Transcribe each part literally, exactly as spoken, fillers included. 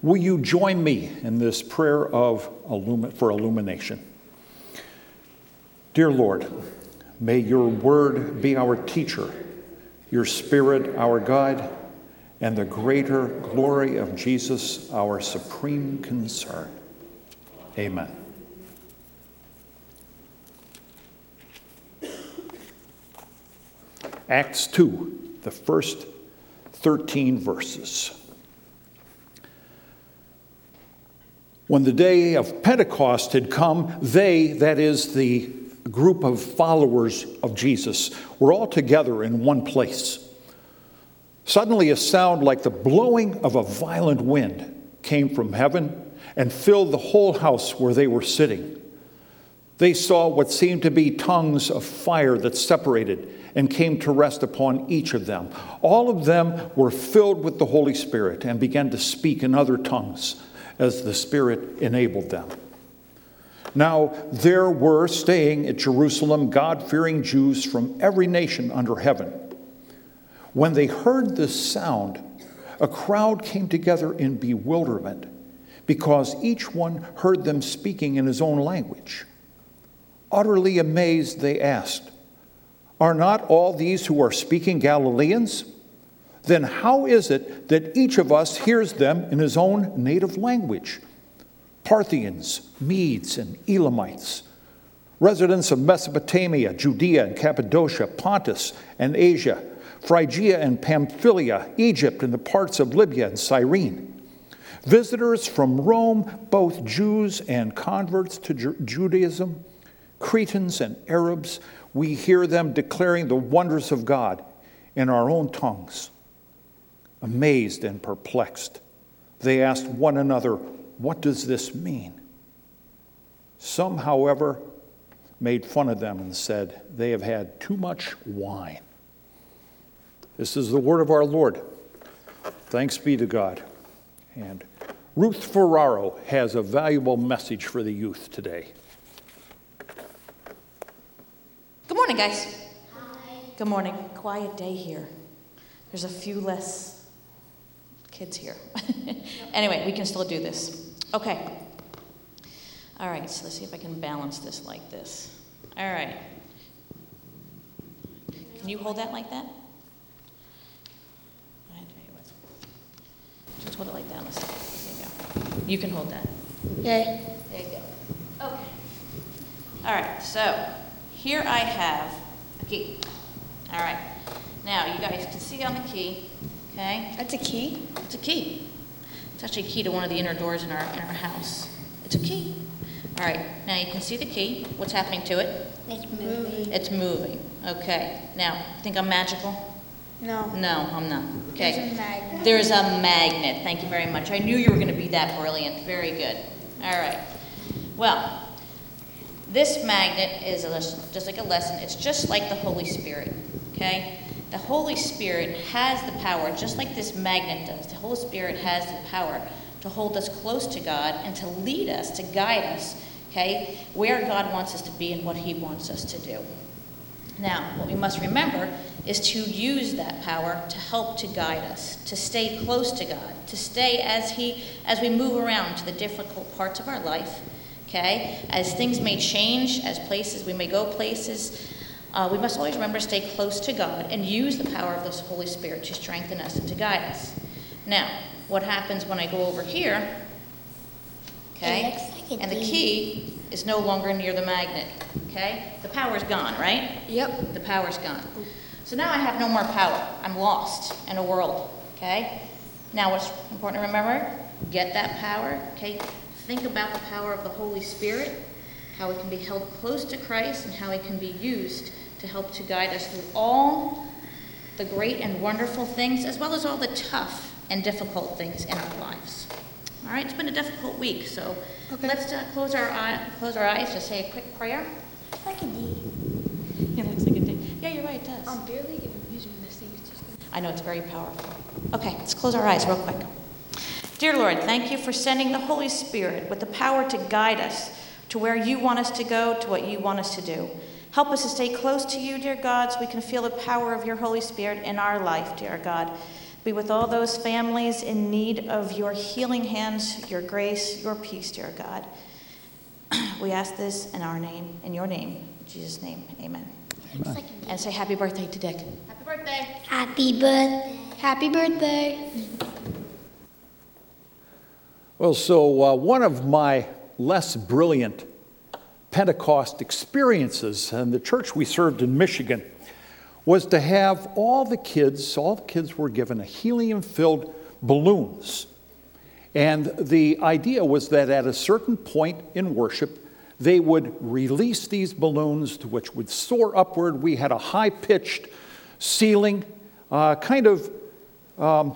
Will you join me in this prayer of illumi- for illumination? Dear Lord, may your word be our teacher, your spirit our guide, and the greater glory of Jesus our supreme concern. Amen. Acts two, the first thirteen verses. When the day of Pentecost had come, they, that is the group of followers of Jesus, were all together in one place. Suddenly a sound like the blowing of a violent wind came from heaven and filled the whole house where they were sitting. They saw what seemed to be tongues of fire that separated and came to rest upon each of them. All of them were filled with the Holy Spirit and began to speak in other tongues as the Spirit enabled them. Now there were staying at Jerusalem God-fearing Jews from every nation under heaven. When they heard this sound, a crowd came together in bewilderment because each one heard them speaking in his own language. Utterly amazed, they asked, "Are not all these who are speaking Galileans? Then how is it that each of us hears them in his own native language? Parthians, Medes, and Elamites, residents of Mesopotamia, Judea and Cappadocia, Pontus and Asia, Phrygia and Pamphylia, Egypt and the parts of Libya and Cyrene, visitors from Rome, both Jews and converts to Ju- Judaism, Cretans and Arabs, we hear them declaring the wonders of God in our own tongues." Amazed and perplexed, they asked one another, "What does this mean?" Some, however, made fun of them and said, "They have had too much wine." This is the word of our Lord. Thanks be to God. And Ruth Ferraro has a valuable message for the youth today. Good morning, guys. Hi. Good morning. Quiet day here. There's a few less kids here. Anyway, we can still do this. Okay. All right, so let's see if I can balance this like this. All right. Can you hold that like that? I tell you what. Just hold it like that. There you go. You can hold that. Yay. There you go. Okay. All right, so here I have a key. All right. Now, you guys can see on the key, okay? That's a key? It's a key. It's actually a key to one of the inner doors in our in our house. It's a key. All right. Now, you can see the key. What's happening to it? It's moving. It's moving. Okay. Now, you think I'm magical? No. No, I'm not. Okay. There's a magnet. There's a magnet. Thank you very much. I knew you were going to be that brilliant. Very good. All right. Well, this magnet is a lesson, just like a lesson. It's just like the Holy Spirit, okay? The Holy Spirit has the power, just like this magnet does. The Holy Spirit has the power to hold us close to God and to lead us, to guide us, okay, where God wants us to be and what he wants us to do. Now, what we must remember is to use that power to help to guide us, to stay close to God, to stay as he, as we move around to the difficult parts of our life, okay? As things may change, as places, we may go places, uh, we must always remember to stay close to God and use the power of the Holy Spirit to strengthen us and to guide us. Now, what happens when I go over here, okay? Like and the key is no longer near the magnet, okay? The power's gone, right? Yep. The power's gone. So now I have no more power. I'm lost in a world, okay? Now what's important to remember? Get that power, okay? Think about the power of the Holy Spirit, how it can be held close to Christ, and how it can be used to help to guide us through all the great and wonderful things, as well as all the tough and difficult things in our lives. All right, it's been a difficult week, so okay. let's uh, close our eye, close our eyes to say a quick prayer. It's like a D. It looks like a D. Yeah, you're right, it does. I'm barely even using this thing. It's just I know, it's very powerful. Okay, let's close our eyes real quick. Dear Lord, thank you for sending the Holy Spirit with the power to guide us to where you want us to go, to what you want us to do. Help us to stay close to you, dear God, so we can feel the power of your Holy Spirit in our life, dear God. Be with all those families in need of your healing hands, your grace, your peace, dear God. We ask this in our name, in your name, in Jesus' name, amen. Amen. And say happy birthday to Dick. Happy birthday. Happy birthday. Happy birthday. Well, so uh, one of my less brilliant Pentecost experiences in the church we served in Michigan was to have all the kids, all the kids were given a helium-filled balloons. And the idea was that at a certain point in worship, they would release these balloons, which would soar upward. We had a high-pitched ceiling, uh, kind of um,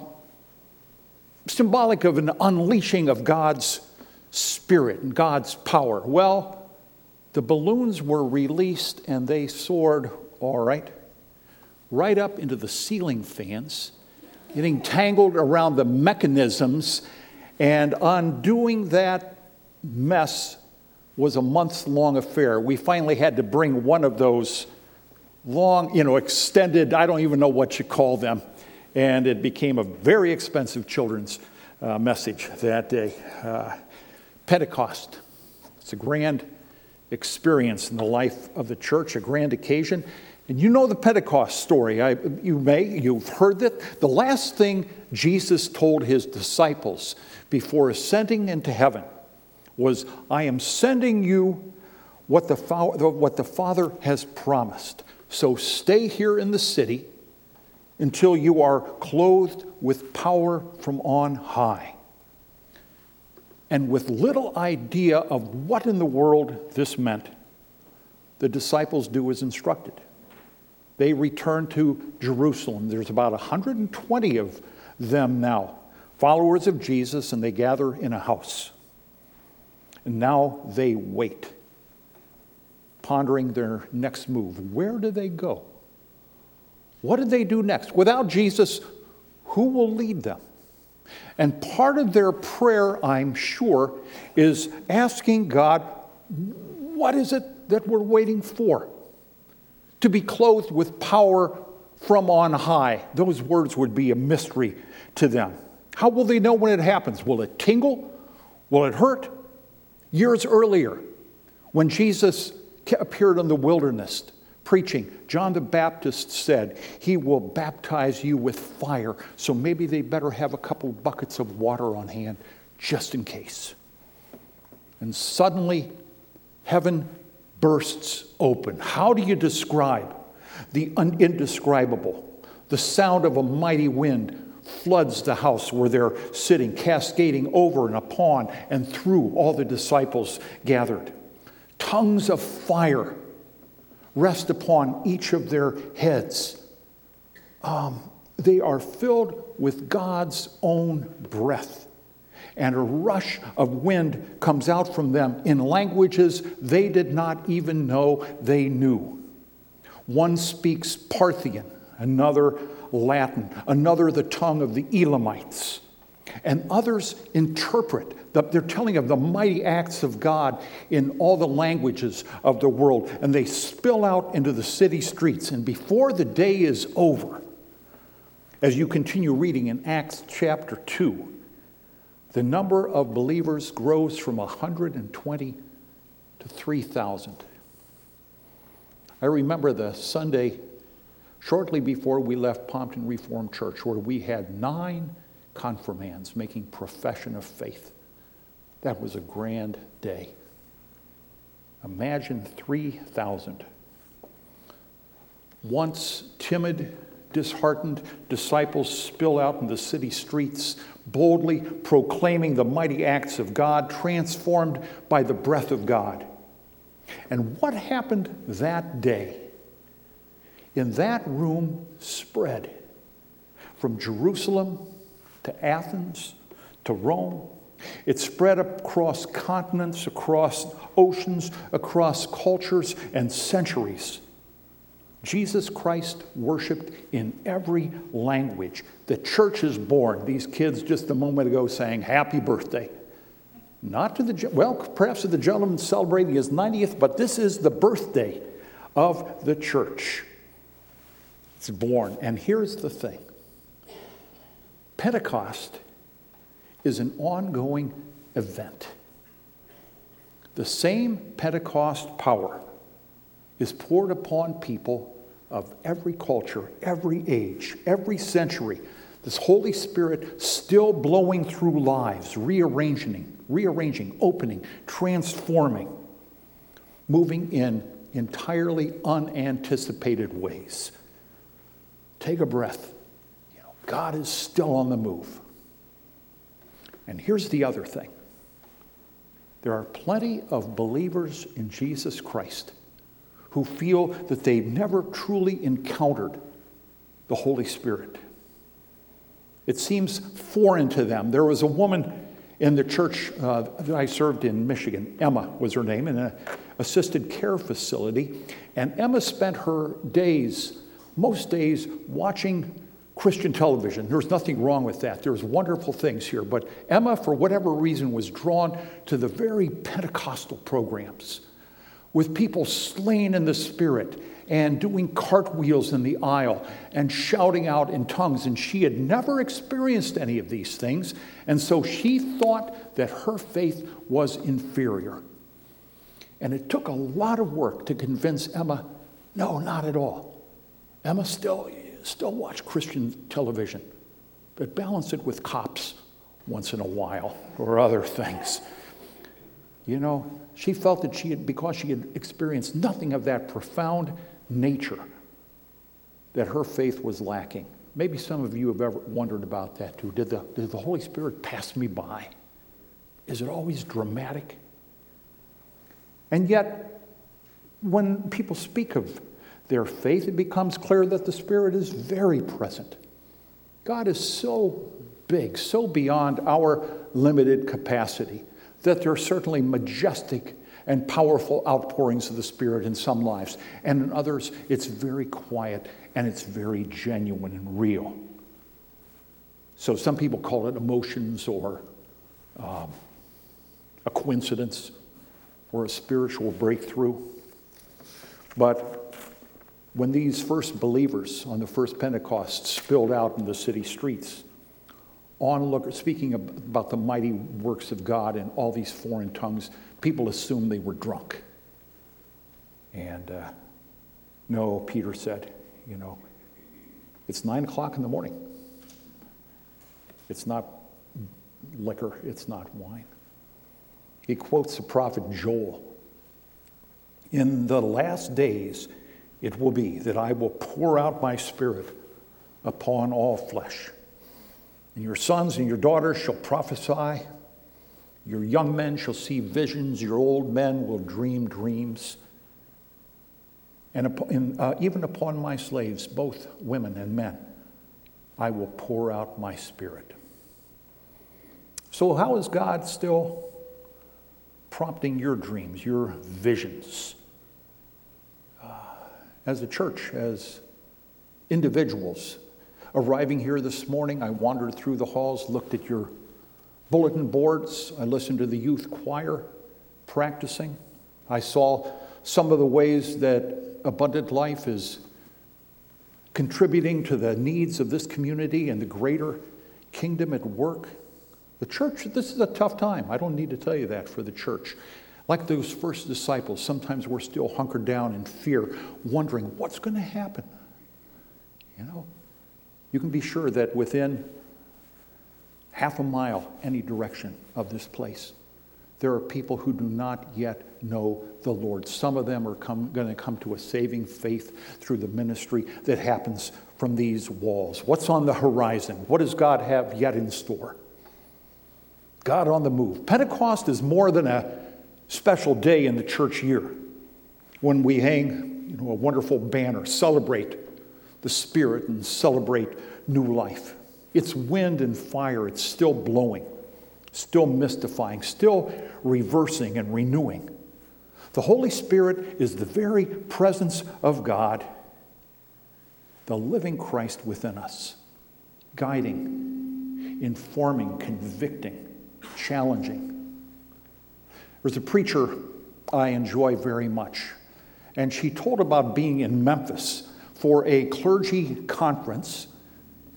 symbolic of an unleashing of God's Spirit and God's power. Well, the balloons were released and they soared, all right, right up into the ceiling fans, getting tangled around the mechanisms, and undoing that mess was a months-long affair. We finally had to bring one of those long, you know, extended, I don't even know what you call them, and it became a very expensive children's uh, message that day. Uh, Pentecost, it's a grand experience in the life of the church, a grand occasion. And you know the Pentecost story. I, you may, you've heard it. The last thing Jesus told his disciples before ascending into heaven was, I am sending you what the, what the Father has promised. So stay here in the city until you are clothed with power from on high. And with little idea of what in the world this meant, the disciples do as instructed. They return to Jerusalem. There's about one hundred twenty of them now, followers of Jesus, and they gather in a house. And now they wait, pondering their next move. Where do they go? What do they do next? Without Jesus, who will lead them? And part of their prayer, I'm sure, is asking God, what is it that we're waiting for? To be clothed with power from on high. Those words would be a mystery to them. How will they know when it happens? Will it tingle? Will it hurt? Years earlier, when Jesus appeared in the wilderness preaching, John the Baptist said, he will baptize you with fire, so maybe they better have a couple buckets of water on hand just in case. And suddenly, heaven bursts open. How do you describe the indescribable? The sound of a mighty wind floods the house where they're sitting, cascading over and upon and through all the disciples gathered. Tongues of fire rest upon each of their heads. Um, they are filled with God's own breath. And a rush of wind comes out from them in languages they did not even know they knew. One speaks Parthian, another Latin, another the tongue of the Elamites. And others interpret. They're telling of the mighty acts of God in all the languages of the world. And they spill out into the city streets. And before the day is over, as you continue reading in Acts chapter two, the number of believers grows from one hundred twenty to three thousand. I remember the Sunday shortly before we left Pompton Reformed Church where we had nine confirmands making profession of faith. That was a grand day. Imagine three thousand. Once timid, disheartened disciples spill out in the city streets, boldly proclaiming the mighty acts of God, transformed by the breath of God. And what happened that day? In that room spread from Jerusalem to Athens to Rome. It spread across continents, across oceans, across cultures and centuries. Jesus Christ worshiped in every language. The church is born. These kids just a moment ago saying happy birthday. Not to the, well, perhaps to the gentleman celebrating his ninetieth, but this is the birthday of the church. It's born. And here's the thing. Pentecost is an ongoing event. The same Pentecost power is poured upon people of every culture, every age, every century. This Holy Spirit still blowing through lives, rearranging, rearranging, opening, transforming, moving in entirely unanticipated ways. Take a breath. You know, God is still on the move. And here's the other thing. There are plenty of believers in Jesus Christ who feel that they've never truly encountered the Holy Spirit. It seems foreign to them. There was a woman in the church uh, that I served in Michigan. Emma was her name, in an assisted care facility. And Emma spent her days, most days, watching Christian television. There's nothing wrong with that. There's wonderful things here. But Emma, for whatever reason, was drawn to the very Pentecostal programs with people slain in the Spirit and doing cartwheels in the aisle and shouting out in tongues. And she had never experienced any of these things. And so she thought that her faith was inferior. And it took a lot of work to convince Emma, no, not at all. Emma still, still watch Christian television, but balance it with cops once in a while or other things. You know, she felt that she had, because she had experienced nothing of that profound nature, that her faith was lacking. Maybe some of you have ever wondered about that too. Did the, did the Holy Spirit pass me by? Is it always dramatic? And yet, when people speak of their faith, it becomes clear that the Spirit is very present. God is so big, so beyond our limited capacity, that there are certainly majestic and powerful outpourings of the Spirit in some lives. And in others, it's very quiet and it's very genuine and real. So some people call it emotions or um, a coincidence or a spiritual breakthrough. But when these first believers on the first Pentecost spilled out in the city streets, onlooker, speaking about the mighty works of God in all these foreign tongues, people assumed they were drunk. And uh, no, Peter said, you know, it's nine o'clock in the morning. It's not liquor, it's not wine. He quotes the prophet Joel. In the last days, it will be that I will pour out my Spirit upon all flesh. And your sons and your daughters shall prophesy. Your young men shall see visions. Your old men will dream dreams. And upon, uh, even upon my slaves, both women and men, I will pour out my Spirit. So how is God still prompting your dreams, your visions? Uh, as a church, as individuals, arriving here this morning, I wandered through the halls, looked at your bulletin boards. I listened to the youth choir practicing. I saw some of the ways that Abundant Life is contributing to the needs of this community and the greater kingdom at work. The church, this is a tough time. I don't need to tell you that for the church. Like those first disciples, sometimes we're still hunkered down in fear, wondering what's going to happen. You know? You can be sure that within half a mile, any direction of this place, there are people who do not yet know the Lord. Some of them are come, going to come to a saving faith through the ministry that happens from these walls. What's on the horizon? What does God have yet in store? God on the move. Pentecost is more than a special day in the church year when we hang, you know, a wonderful banner, celebrate the Spirit and celebrate new life. It's wind and fire. It's still blowing, still mystifying, still reversing and renewing. The Holy Spirit is the very presence of God, the living Christ within us, guiding, informing, convicting, challenging. There's a preacher I enjoy very much, and she told about being in Memphis for a clergy conference,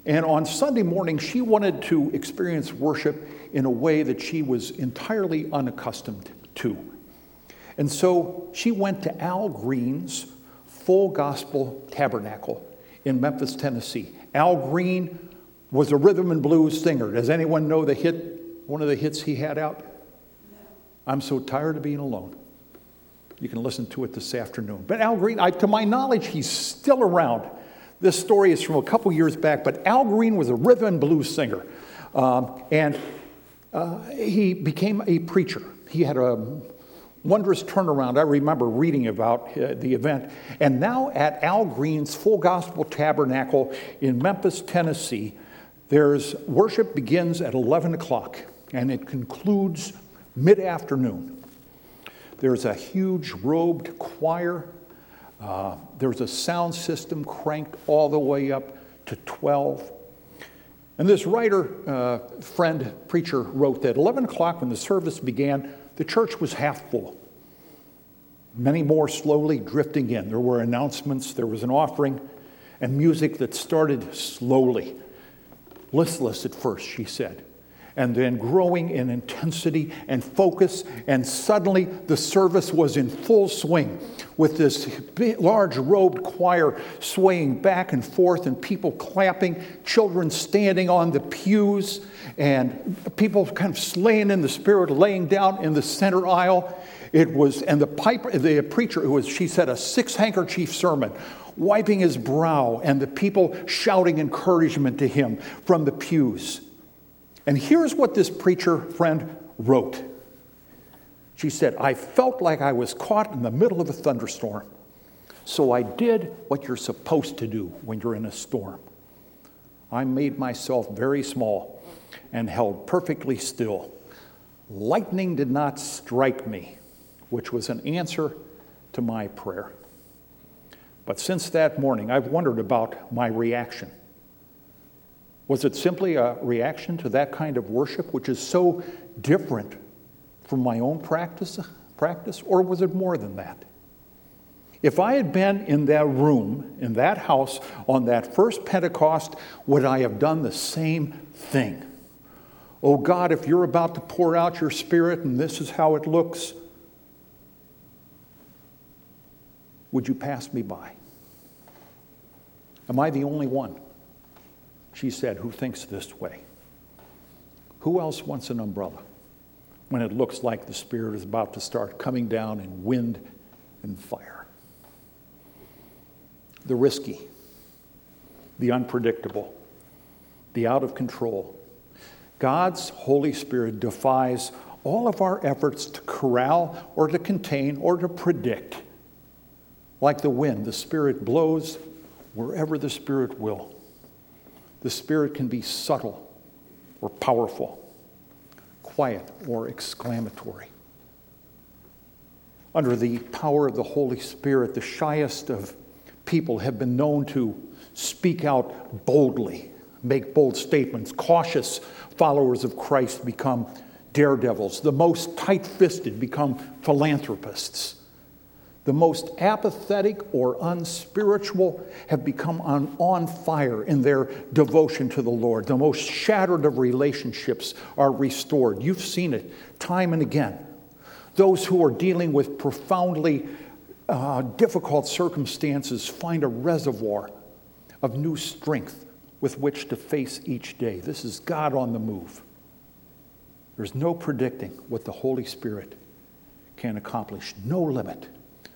And on Sunday morning, she wanted to experience worship in a way that she was entirely unaccustomed to. And so she went to Al Green's Full Gospel Tabernacle in Memphis, Tennessee. Al Green was a rhythm and blues singer. Does anyone know the hit, one of the hits he had out? I'm So Tired of Being Alone. You can listen to it this afternoon. But Al Green, I, to my knowledge, he's still around. This story is from a couple years back, but Al Green was a rhythm and blues singer. Um, and uh, he became a preacher. He had a wondrous turnaround. I remember reading about uh, the event. And now at Al Green's Full Gospel Tabernacle in Memphis, Tennessee, there's worship begins at eleven o'clock, and it concludes mid-afternoon. There's a huge robed choir. Uh, there's a sound system cranked all the way up to twelve. And this writer, uh, friend, preacher, wrote that eleven o'clock when the service began, the church was half full. Many more slowly drifting in. There were announcements, there was an offering, and music that started slowly. Listless at first, she said, and then growing in intensity and focus, and suddenly the service was in full swing with this big, large robed choir swaying back and forth and people clapping, children standing on the pews, and people kind of slaying in the spirit, laying down in the center aisle. It was, and the piper, the preacher, who was, she said, a six-handkerchief sermon, wiping his brow, and the people shouting encouragement to him from the pews. And here's what this preacher friend wrote. She said, I felt like I was caught in the middle of a thunderstorm. So I did what you're supposed to do when you're in a storm. I made myself very small and held perfectly still. Lightning did not strike me, which was an answer to my prayer. But since that morning, I've wondered about my reaction. Was it simply a reaction to that kind of worship, which is so different from my own practice, practice, or was it more than that? If I had been in that room, in that house, on that first Pentecost, would I have done the same thing? Oh God, if you're about to pour out your Spirit and this is how it looks, would you pass me by? Am I the only one, she said, who thinks this way? Who else wants an umbrella when it looks like the Spirit is about to start coming down in wind and fire? The risky, the unpredictable, the out of control. God's Holy Spirit defies all of our efforts to corral or to contain or to predict. Like the wind, the Spirit blows wherever the Spirit will. The Spirit can be subtle or powerful, quiet or exclamatory. Under the power of the Holy Spirit, the shyest of people have been known to speak out boldly, make bold statements. Cautious followers of Christ become daredevils. The most tight-fisted become philanthropists. The most apathetic or unspiritual have become on, on fire in their devotion to the Lord. The most shattered of relationships are restored. You've seen it time and again. Those who are dealing with profoundly uh, difficult circumstances find a reservoir of new strength with which to face each day. This is God on the move. There's no predicting what the Holy Spirit can accomplish. No limit.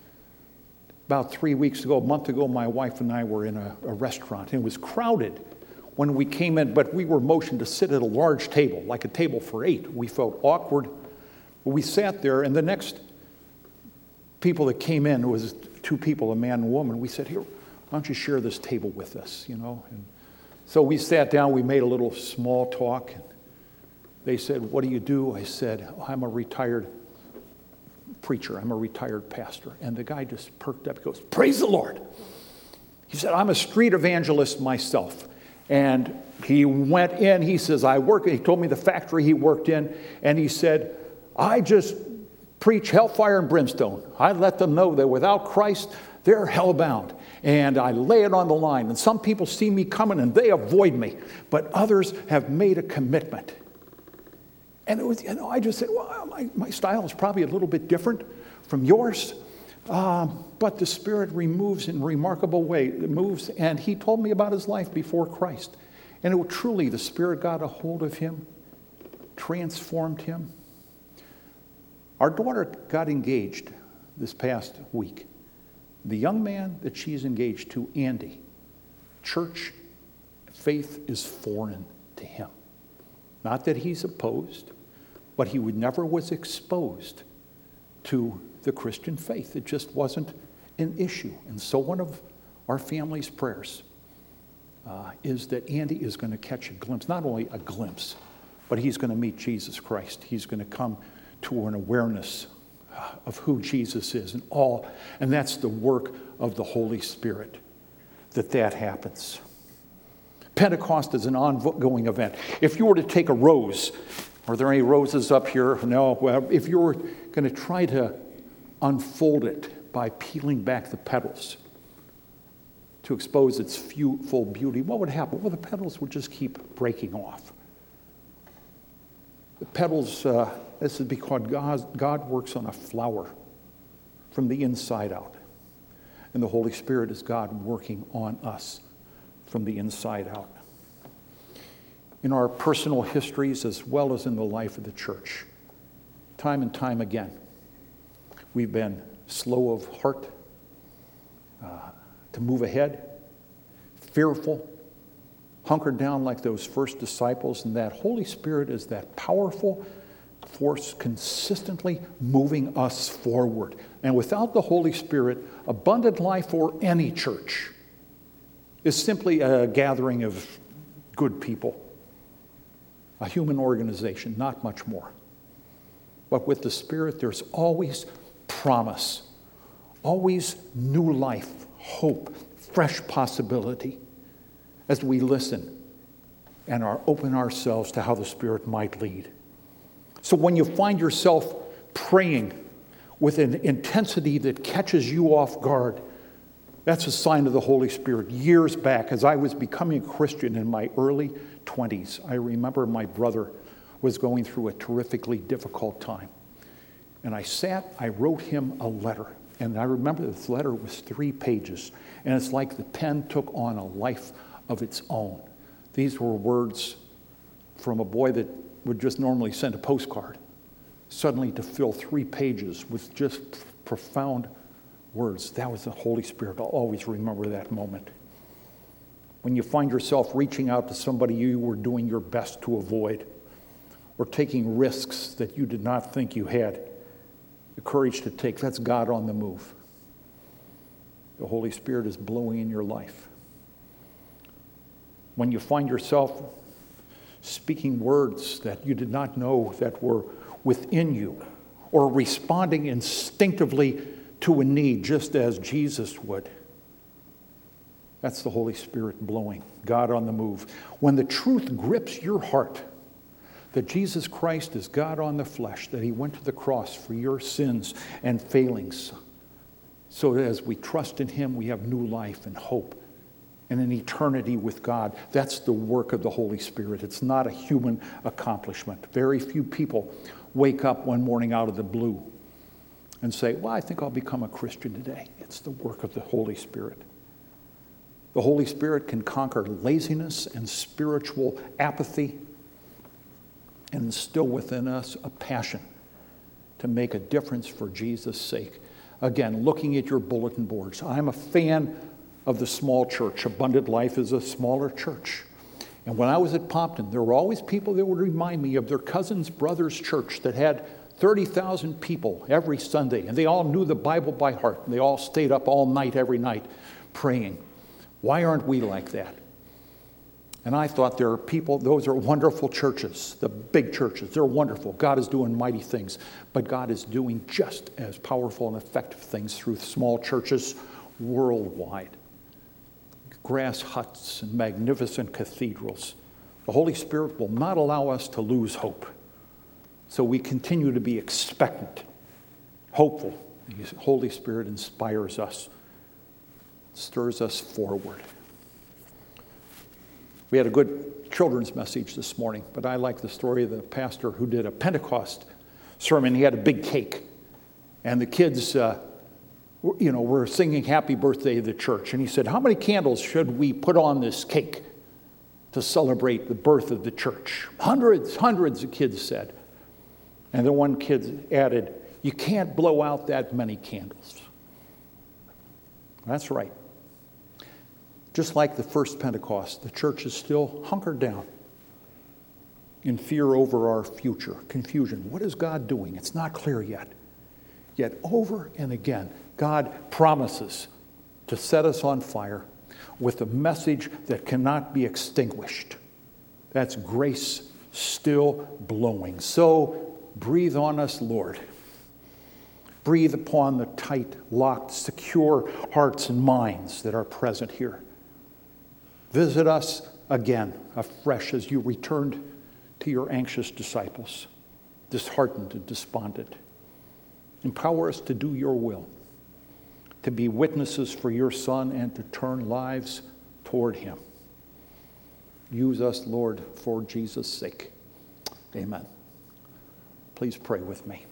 About three weeks ago, a month ago, my wife and I were in a, a restaurant. And it was crowded when we came in, but we were motioned to sit at a large table, like a table for eight. We felt awkward. We sat there, and the next people that came in was two people, a man and a woman. We said, here, why don't you share this table with us, you know? And so we sat down. We made a little small talk. And they said, what do you do? I said, oh, I'm a retired preacher. I'm a retired pastor. And the guy just perked up. He goes, praise the Lord. He said, I'm a street evangelist myself. And he went in. He says, I work. He told me the factory he worked in. And he said, I just preach hellfire and brimstone. I let them know that without Christ, They're hellbound, and I lay it on the line. And some people see me coming and they avoid me, but others have made a commitment. And it was, you know, I just said, well, my, my style is probably a little bit different from yours, um, but the Spirit removes in a remarkable way. It moves, and he told me about his life before Christ. And it was truly, the Spirit got a hold of him, transformed him. Our daughter got engaged this past week. The young man that she's engaged to, Andy, church faith is foreign to him. Not that he's opposed, but he would never was exposed to the Christian faith. It just wasn't an issue. And so one of our family's prayers uh, is that Andy is going to catch a glimpse, not only a glimpse, but he's going to meet Jesus Christ. He's going to come to an awareness of who Jesus is and all. And that's the work of the Holy Spirit, that that happens. Pentecost is an ongoing event. If you were to take a rose, are there any roses up here? No. Well, if you were going to try to unfold it by peeling back the petals to expose its few, full beauty, what would happen? Well, the petals would just keep breaking off. The petals, uh, this is because God, God works on a flower from the inside out. And the Holy Spirit is God working on us from the inside out. In our personal histories as well as in the life of the church, time and time again, we've been slow of heart uh, to move ahead, fearful, hunkered down like those first disciples, and that Holy Spirit is that powerful force consistently moving us forward. And without the Holy Spirit, Abundant Life or any church is simply a gathering of good people, a human organization, not much more. But with the Spirit, there's always promise, always new life, hope, fresh possibility as we listen and are open ourselves to how the Spirit might lead. So when you find yourself praying with an intensity that catches you off guard, that's a sign of the Holy Spirit. Years back, as I was becoming a Christian in my early twenties, I remember my brother was going through a terrifically difficult time. And I sat, I wrote him a letter. And I remember this letter was three pages. And it's like the pen took on a life of its own. These were words from a boy that would just normally send a postcard, suddenly to fill three pages with just profound words. That was the Holy Spirit. I'll always remember that moment. When you find yourself reaching out to somebody you were doing your best to avoid, or taking risks that you did not think you had the courage to take, that's God on the move. The Holy Spirit is blowing in your life. When you find yourself speaking words that you did not know that were within you, or responding instinctively to a need, just as Jesus would, that's the Holy Spirit blowing, God on the move. When the truth grips your heart that Jesus Christ is God on the flesh, that he went to the cross for your sins and failings, so that as we trust in him, we have new life and hope and an eternity with God. That's the work of the Holy Spirit. It's not a human accomplishment. Very few people wake up one morning out of the blue and say, well, I think I'll become a Christian today. It's the work of the Holy Spirit. The Holy Spirit can conquer laziness and spiritual apathy and instill within us a passion to make a difference for Jesus' sake. Again, looking at your bulletin boards, I'm a fan of the small church. Abundant Life is a smaller church. And when I was at Pompton, there were always people that would remind me of their cousin's brother's church that had thirty thousand people every Sunday, and they all knew the Bible by heart, and they all stayed up all night every night praying. Why aren't we like that? And I thought, there are people, those are wonderful churches, the big churches. They're wonderful. God is doing mighty things. But God is doing just as powerful and effective things through small churches worldwide. Grass huts and magnificent cathedrals. The Holy Spirit will not allow us to lose hope. So we continue to be expectant, hopeful. The Holy Spirit inspires us stirs us forward. We had a good children's message this morning, but I like the story of the pastor who did a Pentecost sermon. He had a big cake, and the kids, uh, you know, were singing happy birthday to the church. And he said, how many candles should we put on this cake to celebrate the birth of the church? Hundreds, hundreds, the kids said. And then one kid added, you can't blow out that many candles. That's right. Just like the first Pentecost, the church is still hunkered down in fear over our future, confusion. What is God doing? It's not clear yet. Yet over and again, God promises to set us on fire with a message that cannot be extinguished. That's grace still blowing. So breathe on us, Lord. Breathe upon the tight, locked, secure hearts and minds that are present here. Visit us again afresh as you returned to your anxious disciples, disheartened and despondent. Empower us to do your will, to be witnesses for your Son and to turn lives toward him. Use us, Lord, for Jesus' sake. Amen. Please pray with me.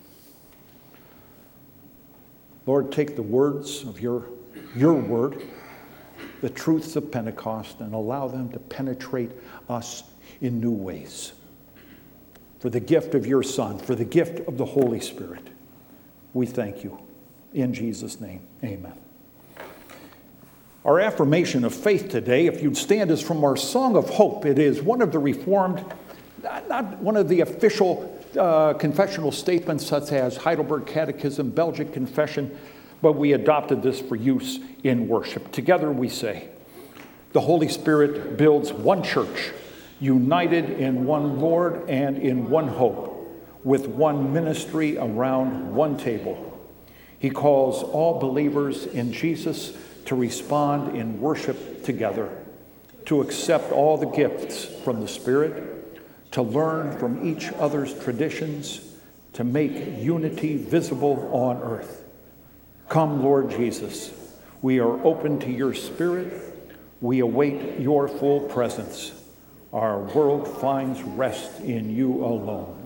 Lord, take the words of your, your word, the truths of Pentecost, and allow them to penetrate us in new ways. For the gift of your Son, for the gift of the Holy Spirit, we thank you. In Jesus' name, amen. Our affirmation of faith today, if you'd stand, is from our Song of Hope. It is one of the Reformed, not, not one of the official uh, confessional statements such as Heidelberg Catechism, Belgic Confession, but we adopted this for use in worship. Together we say, the Holy Spirit builds one church, united in one Lord and in one hope, with one ministry around one table. He calls all believers in Jesus to respond in worship together, to accept all the gifts from the Spirit, to learn from each other's traditions, to make unity visible on earth. Come, Lord Jesus, we are open to your Spirit. We await your full presence. Our world finds rest in you alone.